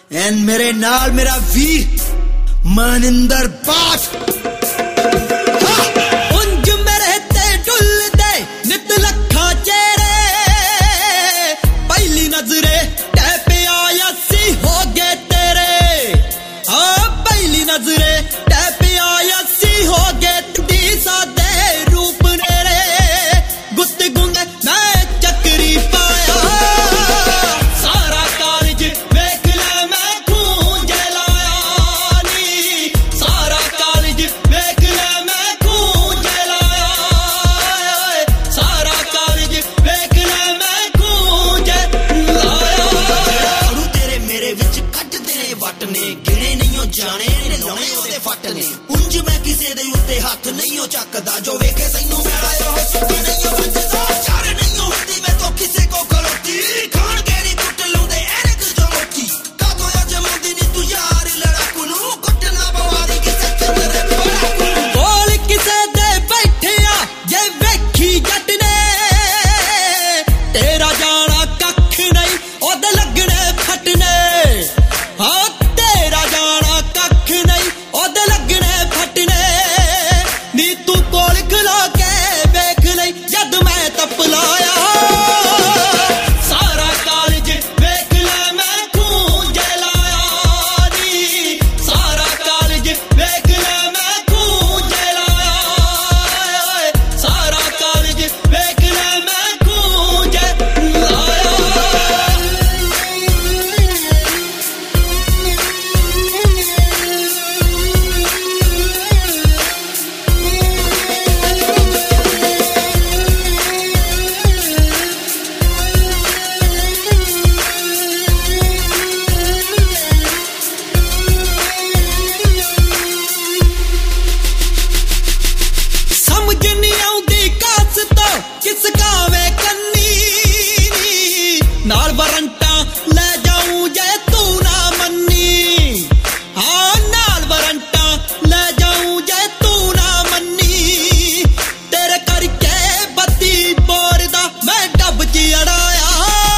ਐਨ ਮੇਰੇ ਨਾਲ ਮੇਰਾ ਵੀਰ ਮਨਿੰਦਰ ਬਾਠ। ਉਂਝ ਮੇਰੇ ਤੇ ਡੁੱਲਦੇ ਨਿਤ ਲੱਖਾਂ ਚਿਹਰੇ, ਪਹਿਲੀ ਨਜ਼ਰੇ ਟਹਿ ਪਿਆ ਅਸੀਂ ਹੋ ਗਏ ਤੇਰੇ। ਪਹਿਲੀ ਨਜ਼ਰੇ ਟਹਿ ਪਿਆ ਅਸੀਂ ਹੋ ਗਏ ਟੀ ਸਾਦੇ ਰੂਪ ਨੇੜੇ। ਗੁੱਤ ਗੁੰਗ ਮੈਂ ਚੱਕਰੀ ਪਾਇਆ, ਸਾਰਾ ਕਾਰਜ ਵੇਖ ਲੈ ਮੈਂ ਖੂੰਜ ਲਾਇਆ ਨੀ। ਸਾਰਾ ਕਾਰਜ ਵੇਖ ਲੈ ਮੈਂ ਖੂੰਜ ਲਾਇਆ, ਸਾਰਾ ਕਾਰਜ ਵੇਖ ਲੈ ਮੈਂ ਖੂੰਜ ਲਾਇਆ। ਉਹਨੂੰ ਤੇਰੇ ਮੇਰੇ ਵਿੱਚ ਕੱਢਦੇ ਨੇ ਵੱਟ ਨੇ, ਗਿਣੇ ਨਹੀਂ ਉਹ ਜਾਣੇ ਨੇ ਲਾਉਣੇ ਉਹਦੇ ਫੱਟ ਨੇ। ਉਂਝ ਮੈਂ ਕਿਸੇ ਦੇ ਉੱਤੇ ਹੱਥ ਨਹੀਂ ਉਹ ਚੱਕਦਾ, ਜੋ ਵੇਖੇ ਸੈਨੂੰ ਮੇਰਾ ਉਹ ਸੁੱਕੀ ਨਹੀਂ ਉਹ ਵੱਜਦਾ। ਚਾਰ ਨਹੀਂ ਉਹ ਹੁੰਦੀ ਮੈਂ ਤੋਂ ਕਿਸੇ ਕੋ ਖਲੋਤੀ, ਖਾਣ ਗੇੜੀ ਟੁੱਟ ਲਾਉਂਦੇ ਐਨਕ ਜੋ ਮੋਟੀ। ਕਾਤੋਂ ਅੱਜ ਮੰਦੀ ਨੀ ਤੂੰ ਯਾਰ ਲੜਾਕੂ ਨੂੰ, ਕੁੱਟਣਾ ਪਵਾਰੀ ਕਿਸੇ ਚੰਦਰੇ ਪੜਾਕੂ ਨੂੰ। ਕੋਲ ਕਿਸੇ ਦੇ ਬੈਠਿਆ ਜੇ ਵੇਖੀ ਜੱਟ ਨੇ, ਤੇਰਾ ਜਾਣਾ ਕੱਖ ਨਹੀਂ ਉਹਦੇ ਲੱਗਣੇ ਫਟਨੇ। ਹਾਂ ਤੇਰਾ ਜਾਣਾ ਕੱਖ ਨਹੀਂ ਉਹਦੇ ਲੱਗਣੇ ਫਟਨੇ। ਨੀ ਤੂੰ ਕੋਲ ਖਲੋ ਕੇ ਵੇਖ ਲਈ ਜਦ ਮੈਂ ਤਪ ਲਾਇਆ, ਸਾਰਾ ਕਾਲਜ ਵੇਖ ਲੈ ਮੈਂ ਖੂੰਜ ਲਾਇਆ ਨੀ। ਸਾਰਾ ਕਾਲਜ ਵੇਖ ਲੈ ਮੈਂ ਖੂੰਜ ਲਾਇਆ, ਸਾਰਾ ਕਾਲਜ ਵੇਖ ਲੈ ਮੈਂ ਖੂੰਜ ਲਾਇਆ। ਸਮਝ ਨਹੀਂ ਆਉਂਦੀ ਕਾਸ ਤੋਂ ਕਿਸ ਕਾਵੇ ਕੰਨੀ ਨੀ। ਨਾਲ ਵਾਰੰਟਾਂ ਲੈ ਜਾਊਂ ਜੇ ਤੂੰ ਨਾ ਮੰਨੀ। ਹਾਂ ਨਾਲ ਵਾਰੰਟਾਂ ਲੈ ਜਾਊਂ ਜੇ ਤੂੰ ਨਾ ਮੰਨੀ। ਤੇਰੇ ਕਰਕੇ ਬੱਤੀ ਬੋਰਦਾ ਮੈਂ ਡੱਬ ਚ ਅੜਾਇਆ,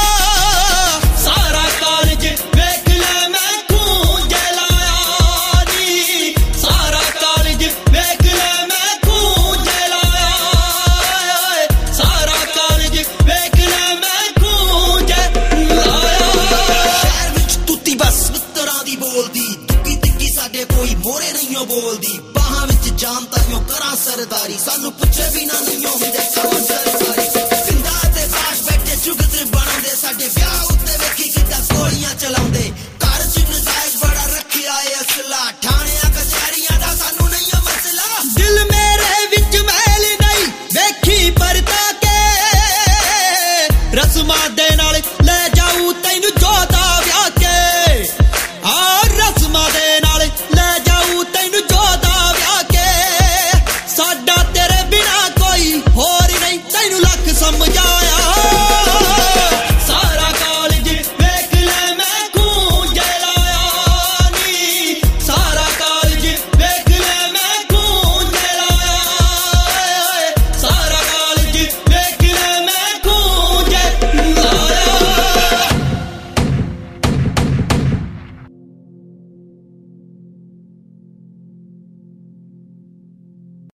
ਸਾਰਾ ਕਾਲਜ ਵੇਖ ਲੈ ਮੈਂ ਖੂੰਜ ਲਾਇਆ ਨੀ। ਸਾਰਾ ਕਾਲਜ ਵੇਖ ਲੈ ਮੈਂ ਖੂੰਜ ਲਾਇਆ, ਸਾਰਾ ਕਾਲਜ ਵੇਖ ਲੈ ਮੈਂ ਖੂੰਜ ਲਾਇਆ। ਸ਼ਹਿਰ ਵਿੱਚ ਤੂਤੀ ਬਸ ਮਿੱਤਰਾਂ ਦੀ ਬੋਲਦੀ, ਦੁੱਕੀ ਤਿੱਕੀ ਸਾਡੇ ਕੋਈ ਮੋਰੇ ਨਹੀਂ ਉਹ ਬੋਲਦੀ। ਬਾਹਾਂ ਵਿੱਚ ਜਾਨ ਤਾਈਓ ਕਰਾਂ ਸਰਦਾਰੀ, ਸਾਨੂੰ ਪੁੱਛੇ ਬਿਨਾ ਨਹੀਂ ਹੁੰਦੇ ਕੰਮ ਸਰ